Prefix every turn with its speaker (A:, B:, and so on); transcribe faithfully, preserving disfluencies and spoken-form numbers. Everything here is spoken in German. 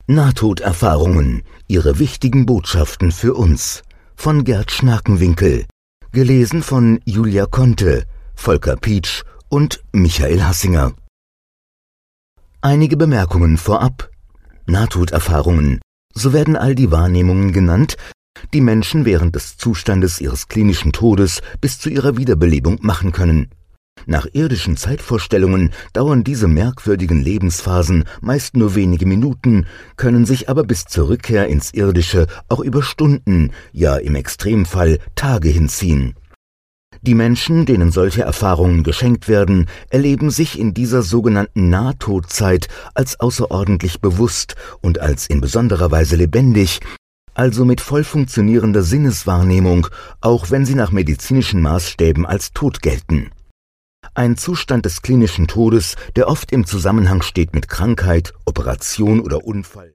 A: Nahtoderfahrungen, ihre wichtigen Botschaften für uns. Von Gerd Schnakenwinkel. Gelesen von Julia Conte, Volker Pietsch und Michael Hassinger. Einige Bemerkungen vorab. Nahtoderfahrungen. So werden all die Wahrnehmungen genannt, die Menschen während des Zustandes ihres klinischen Todes bis zu ihrer Wiederbelebung machen können. Nach irdischen Zeitvorstellungen dauern diese merkwürdigen Lebensphasen meist nur wenige Minuten, können sich aber bis zur Rückkehr ins Irdische auch über Stunden, ja im Extremfall Tage hinziehen. Die Menschen, denen solche Erfahrungen geschenkt werden, erleben sich in dieser sogenannten Nahtodzeit als außerordentlich bewusst und als in besonderer Weise lebendig, also mit voll funktionierender Sinneswahrnehmung, auch wenn sie nach medizinischen Maßstäben als tot gelten. Ein Zustand des klinischen Todes, der oft im Zusammenhang steht mit Krankheit, Operation oder Unfall.